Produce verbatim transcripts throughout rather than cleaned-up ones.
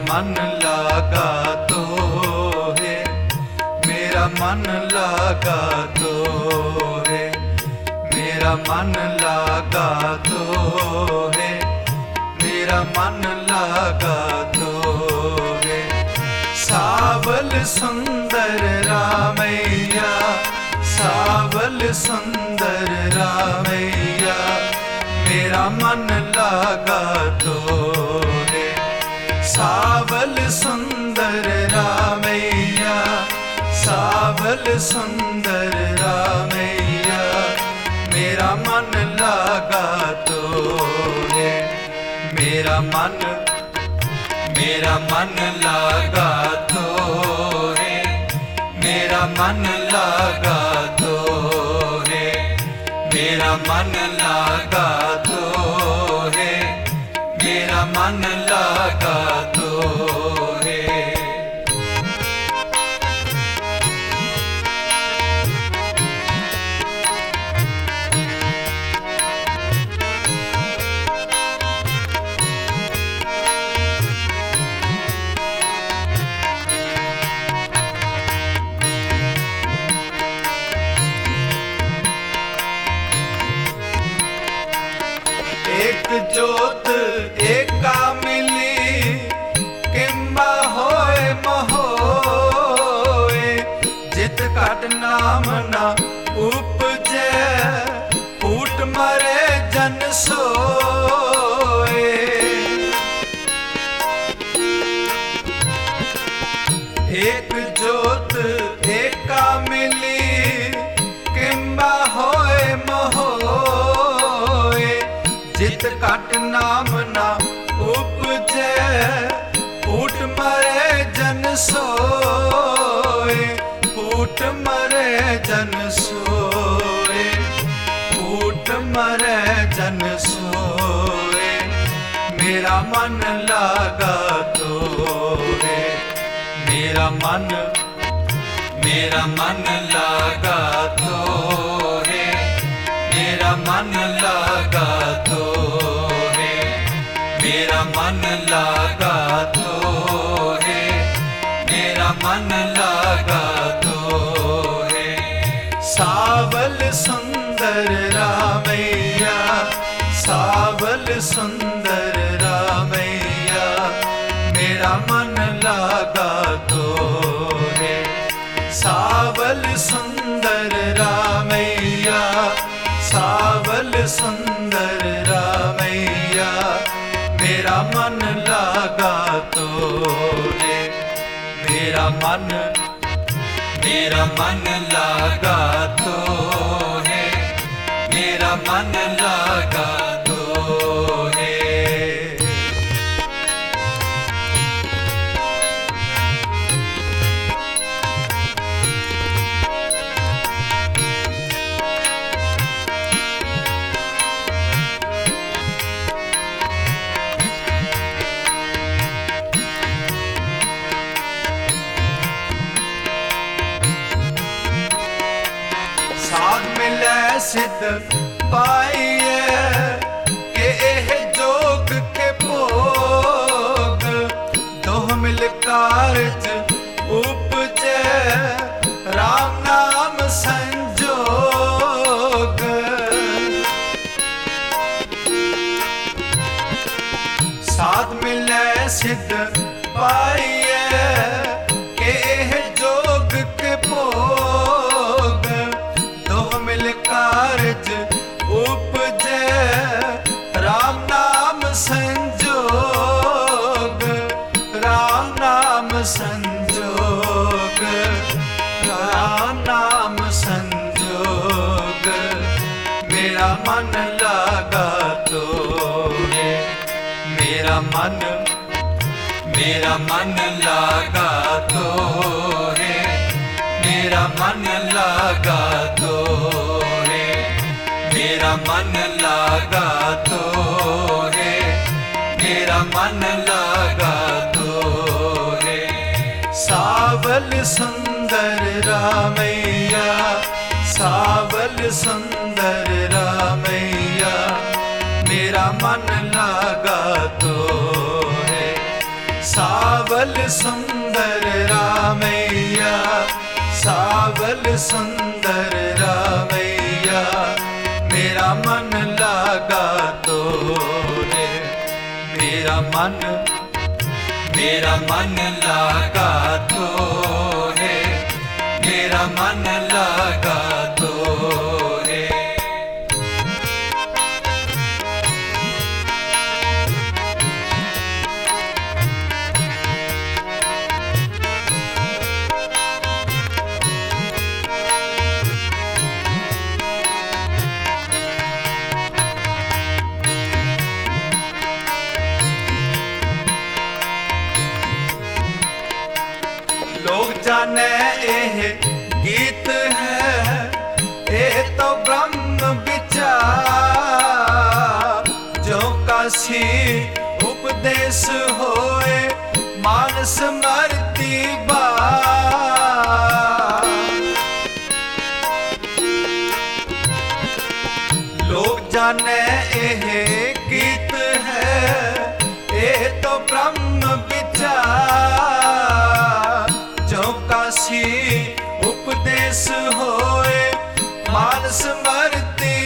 मन लागा तो है, मेरा मन लागा तो है, मेरा मन लागा तो है, मेरा मन लागा तो है। सावल सुंदर रामैया, सावल सुंदर रामैया, मेरा मन लागा तो है। सावल सुंदर रामैया, सावल सुंदर रामैया, मेरा मन लागा तो है। मेरा मन, मेरा मन लागा तो है, मेरा मन लागा तो है, मेरा मन लागा तो है, मेरा मन लागा तो है। एक जोत एका मिली, किंबा होए महोए, जित काट नाम ना उपजे, फूट मरे जन सोए। एक जोत एका मिली, किंबा होए महोए, जित काट नाम ना उपजे, फूट मरे जन सोए, फूट मरे जन सोए, फूट मरे जन सोए। मेरा मन लागा तो है, मेरा मन, मेरा मन लागा तो है, मेरा मन लागा तो है, मेरा मन लागा तो है, मेरा मन लागा तो है। सावल सुंदर रामैया, सावल सुंदर रामैया, मेरा मन लागा तो है। सावल सुंदर रामैया, सावल सुंदर रामैया, मेरा मन लागा तो है। मेरा मन, मेरा मन लागा तो है, मेरा मन लागा तो है। साध मिलै सिद्ध पाइए, के एह जोग के भोग, दोह मिल कारज उपजे, राम नाम संजोग। साध मिलै सिद्ध पाइए, के एह जोग के भोग, मिल कारज उपजे, राम नाम संजोग, राम नाम संजोग, राम नाम संजोग। मेरा मन लागा तो है, मेरा मन, मेरा मन लागा तो है, मेरा मन लागा तो है, मेरा मन लागा तो है, मेरा मन लागा तो है। सावल सुंदर रामैया, सावल सुंदर रामैया, मेरा मन लागा तो है। सावल सावल सुंदर रामैया, सावल सुंदर रामैया, मेरा मन लागा तो रे, मेरा मन, मेरा मन लागा तो रे, मेरा मन लागा तो रे। लोग जाने एह गीत है, ए तो ब्रह्म विचार, जो काशी उपदेश होए मानस मरती बार। लोग जाने एह गीत है, ए तो ब्रह्म विचार, जो काशी उपदेश होए मानस मरती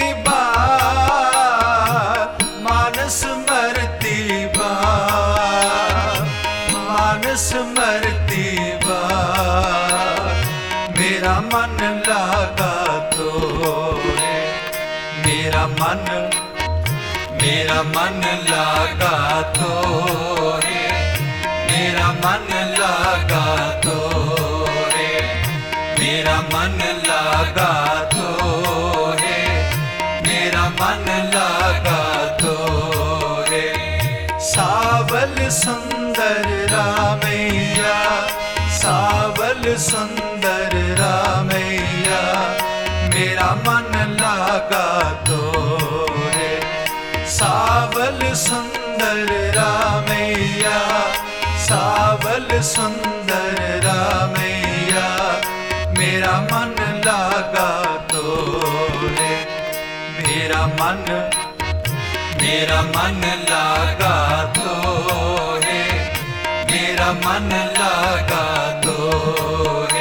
बार, मानस मरती बार, मानस मरती बार। मेरा मन लागा तो रे, मेरा मन, मेरा मन लागा तो रे, मेरा मन लागा तो रे, मेरा मन लागा तो रे, मेरा मन लागा तो रे। सावल सुंदर रामैया, सावल सुंदर रामैया, मेरा मन लागा तो रे। सावल सुंदर रामैया, सावल सुंदर रामैया, मेरा मन लागा तो रे, मेरा मन, मेरा मन लागा तो रे, मेरा मन लागा तो रे।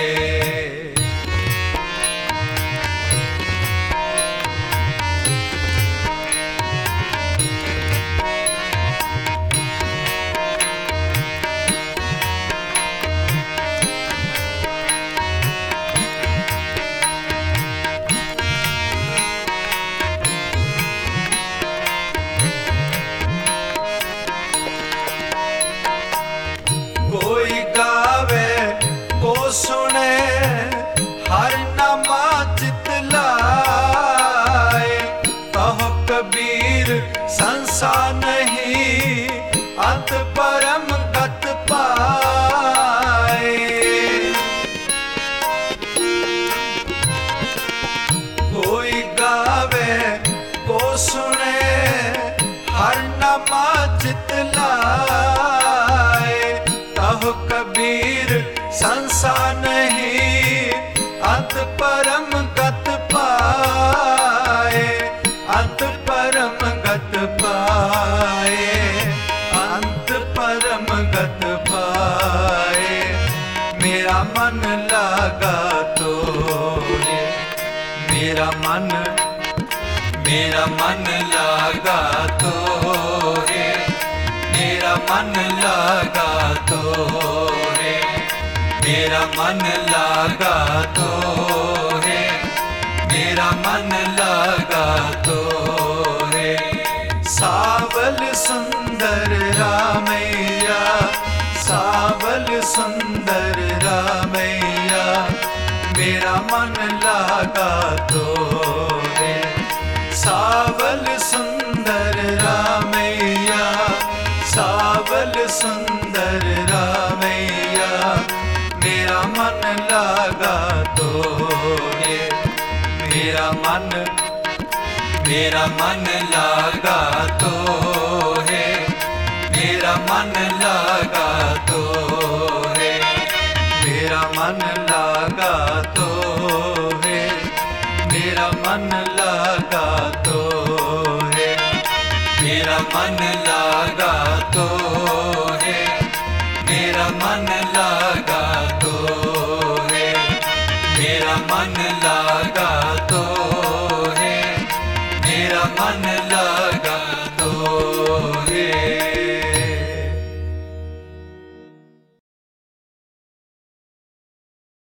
कोई गावे को सुने हर नमा चित लाए, कहो कबीर संसार नहीं अंत परम गत पाए। कोई गावे को सुने हर नमा चित लाए, कहो कबीर संसार नहीं अंत परम गत पाए, अंत परम गत पाए, अंत परम गत पाए। मेरा मन लागा तो रे, मेरा मन, मेरा मन लागा तो रे, मेरा मन लागा तो रे, मेरा मन लागा तो रे, मेरा मन लागा तो रे। सावल सुंदर रामैया, सावल सुंदर रामैया, मेरा मन लागा तो रे। सावल सुंदर रामैया, सावल सुंदर रामैया, मेरा मन लागा तो रे, मेरा मन, मेरा मन लागा तो रे, मेरा मन लागा तो रे, मेरा मन लागा तो रे, मेरा मन लागा तो रे, मेरा मन लागा तो रे, मेरा मन